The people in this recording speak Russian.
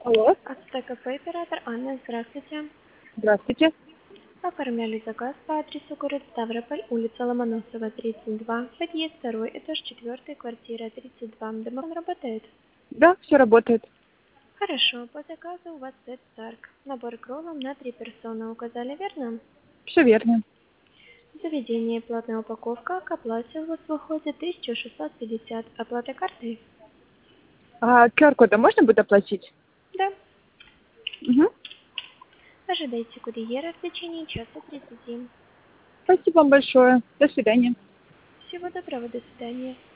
Алло, Автокафе «Оператор» Анна, здравствуйте. здравствуйте. Оформляли заказ по адресу город Ставрополь, улица Ломоносова, 32, подъезд 2, этаж 4, квартира 32. Домофон работает? Да, все работает. Хорошо, по заказу у вас Pet Stark. Набор кролом на 3 персоны указали, верно? Все верно. Заведение, платная упаковка, к оплате у вас выходит 1650, оплата картой? А QR-кодом можно будет оплатить? Да. Угу. Ожидайте курьера в течение часа 30. Спасибо вам большое. До свидания. Всего доброго, до свидания.